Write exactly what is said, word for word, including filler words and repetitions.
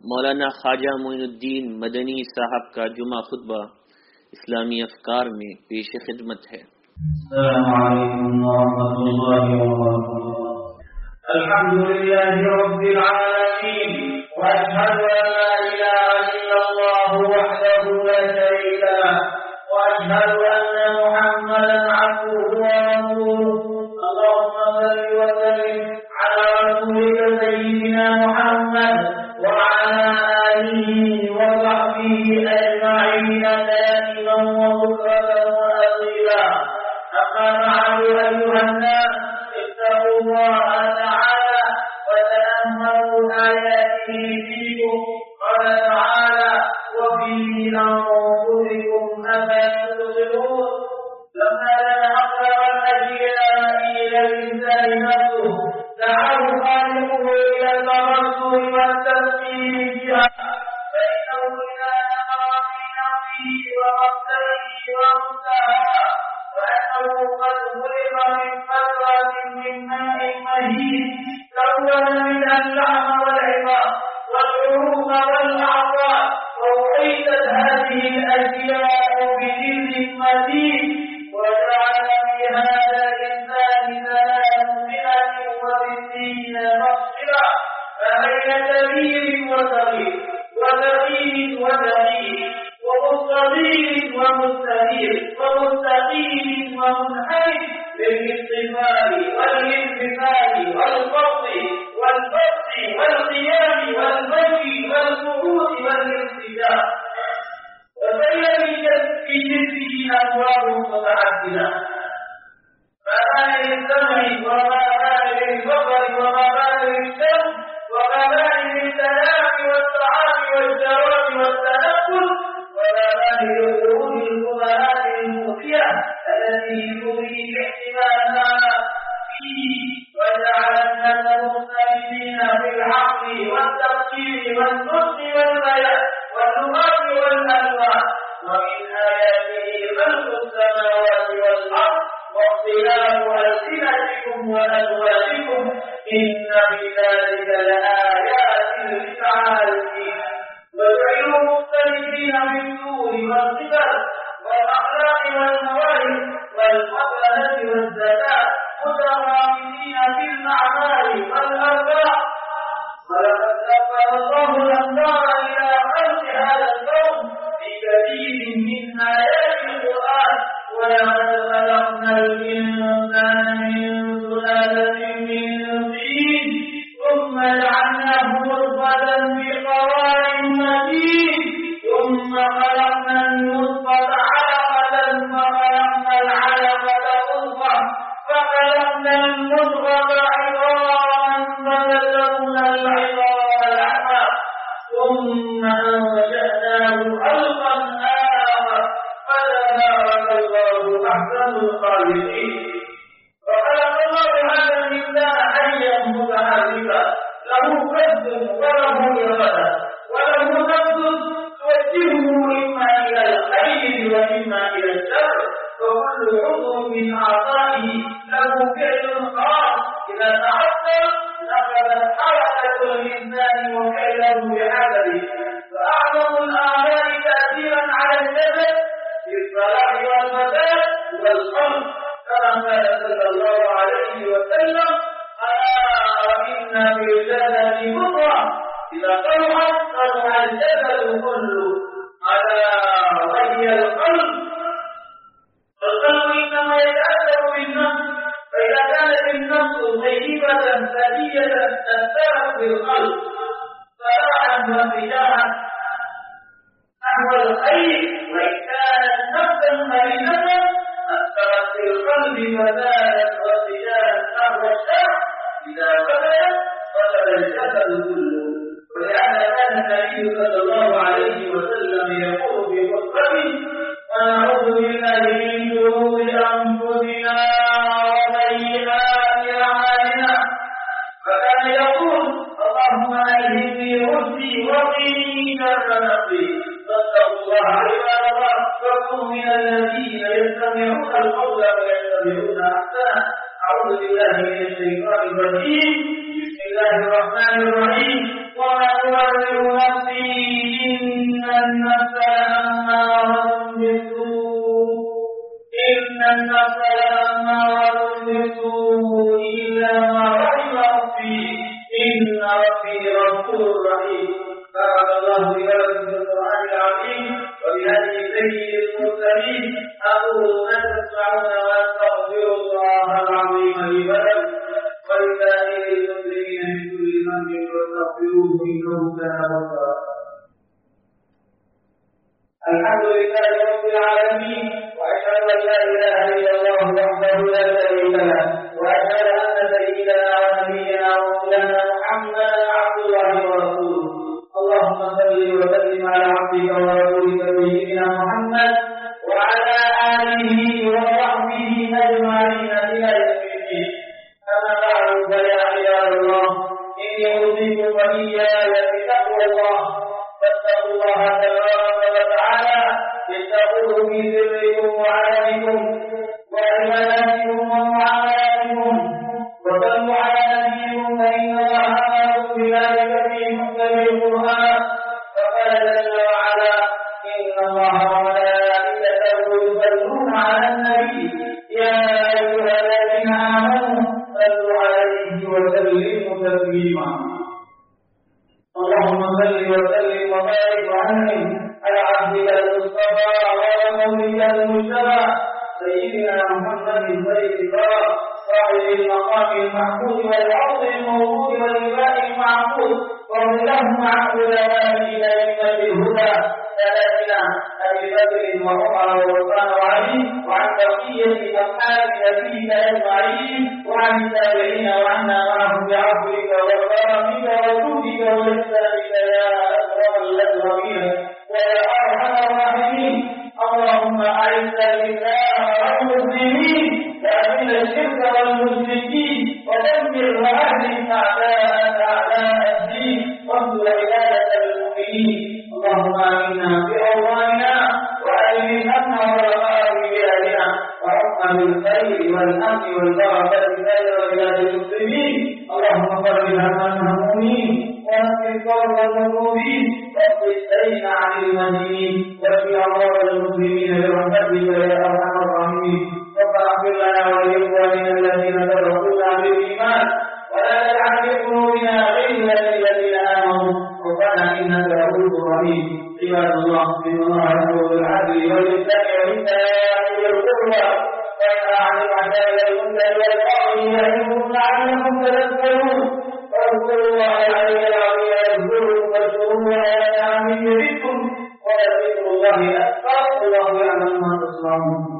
मौलाना ख्वाजा मोइनुद्दीन मदनी साहब का जुमा खुतबा इस्लामी अफकार में पेश खिदमत है। अल्हम्दुलिल्लाहि रब्बिल आलमीन व अशहदु अन ला इलाहा इल्लल्लाहु वहदहु ला शरीका लह व अशहदु अन्ना मुहम्मदन अब्दुहु व रसूलुहु। अल्लाहुम्मा सल्लि व सल्लिम अला रसूलिका सय्यिदिना मुहम्मद व अला आलिहि व सहबिहि अजमईन दाइमान व बुक्रatan व असीला। अम्मा बअद अय्युहा अन्नास اتقوا الله تعالى وتأملوا آياته فيكم. قال تعالى: وفي أنفسكم أفلا تبصرون. لما كان أقرب الأشياء إلى الإنسان نفسه دعاه خالقه إلى التبصر والتفكير بها، فإنه إذا نظر في نفسه ومقتله ومنتهاه وأنه قد خلق من فترة من ماء مهين كون منها اللحم والعظام والعروق والأعضاء، وأحيطت هذه الأشياء بجلد متين، وجعل في هذا الإنسان ثلاثمائة وستين مفصلا، فبين كبير وصغير وسفيه ودقيق ومستطيل ومستدير ومستقيم ومنحرف، بالاستقبال والانفصال والقبض والبسط والقيام والمشي والقعود والارتجاع. وبين في جسمه أبواب متعددة، فما للسمع وما كان للبصر وما كان للشم وما كان للكلام والطعام والشراب والتنفس، وما كان للخروج الكبرات المؤذية التي يريد احتمالها فيه، وجعل الناس مختلفين في العقل والتفكير والنطق والبيان واللغات والألوان. ومن آياته خلق السماوات والأرض واختلاف ألسنتكم وأزواجكم، إن في ذلك لآيات للعالمين. وجعلوا مختلفين في الطول والصفات والأخلاق والمواهب والمكانة والزكاة، متفاوتين في الأعمال والأرزاق. ولقد سخر الله الأنبار إلى خلق هذا الكون بكثير من آيات القرآن. ولقد خلقنا الإنسان من سلالة من طين ثم جعلناه نطفة في قرار مكين، ثم خلقنا النطفة علقة فخلقنا العلقة مضغة فخلقنا المضغة عظاما فكسونا العظام لحما ثم أنشأناه خلقا آخر فتبارك الله أحسن الخالقين. وخلق الله هذا الإنسان حيا متحركا له قد وله إرادة وله نفس توجهه إما إلى الخير وإما إلى الشر، وكل عضو من أعضائه له فعل خاص إذا تعطل نقلت حركة الإنسان وفعله بحسبه. فأعظم الأعمال تأثيرا على الجسد في الصلاح والفساد والقلب، كما قال صلى الله عليه وسلم: ألا وإن في الجسد مضغة إذا صلحت صلح الجسد كله، ألا وهي القلب. والقلب إنما يتأثر بالنفس، فإذا كانت النفس طيبة سلية تأثرت بالقلب صلاحا وانفتاحا نحو الخير، وإن كانت نفسا مريضة أثرت بالقلب فزادت وانفتاحا نحو الشر. إذا فسدت فسد الجسد كله. ولهذا كان النبي صلى الله عليه وسلم يقول في خطبته: ونعوذ بالله من شرور أنفسنا وسيئات أعمالنا. فكان يقول: اللهم ألهمني رشدي وقني شر نفسي. فاتقوا الله عباد الله، وكونوا من الذين يستمعون القول ويتبعون أحسنه. أعوذ بالله من الشيطان الرجيم. بسم الله الرحمن الرحيم. وما أبرئ نفسي الرحيم. بارك الله لي ولكم في القرآن العظيم وبهدي سيد المرسلين. أقول ما تسمعون وأستغفر الله العظيم لي ولكم ولسائر المسلمين من كل ذنب فاستغفروه إنه كان غفارا. الحمد لله رب العالمين، وأشهد أن لا إله إلا الله وحده لا شريك له، وأشهد أن سيدنا ونبينا ورسولنا محمدا عبد الله ورسوله. اللهم صل وسلم على عبدك ورسولك سيدنا محمد وعلى آله وصحبه أجمعين إلى يوم الدين. أما بعد فيا عباد الله، إني أوصيكم وإياي بتقوى الله. فاتقوا الله تبارك وتعالى، اتقوه في سركم وعلمكم وعباداتكم ومعاملاتكم، وصلوا على نبيكم فإن الله أمركم بذلك في محكم القرآن. فقال جل وعلا: إن الله وملائكته يصلون على النبي يا أيها الذين آمنوا صلوا عليه وسلموا تسليما. اللهم صل وسلم وبارك وانعم على عبدك المصطفى ورسولك المجتبى سيدنا محمد سيد البراء صاحب المقام المحمود والعرض الموجود والإله المعبود، وارضهم عن علمائه إلى أئمة الهدى ثلاثنا أبي بكر وعمر وعثمان وعلي، وعن بقية أصحاب نبيك أجمعين، وعن التابعين وعنا معهم بعفوك وكرمك وجودك وإحسانك يا أكرم الأكرمين ويا أرحم الراحمين. اللهم أعز الإسلام والمسلمين وأذل الشرك والمشركين ودمر أهل أعداء أعداء الدين وانصر عبادة المؤمنين. اللهم آمنا في أوطاننا وأجل الأمن والرخاء في بلادنا، وحكم بالخير والأمن والبركة سائر بلاد المسلمين. اللهم فرج هم المهمومين ونفس كرب المكروبين واقض الدين عن المدينين واشف أمراض المسلمين برحمتك يا أرحم الراحمين. ربنا اغفر لنا ولإخواننا الذين سبقونا بالإيمان ولا تجعل في قلوبنا غلا للذين آمنوا ربنا إنك رؤوف رحيم. عباد الله، إن الله يأمر بالعدل والإحسان وإيتاء ذي القربى وينهى عن الفحشاء والمنكر والبغي يعظكم لعلكم تذكرون. فاذكروا الله العلي العظيم يذكركم واشكروه على نعمه يزدكم ولذكر الله أكبر. الله يعلم ما تصنعون.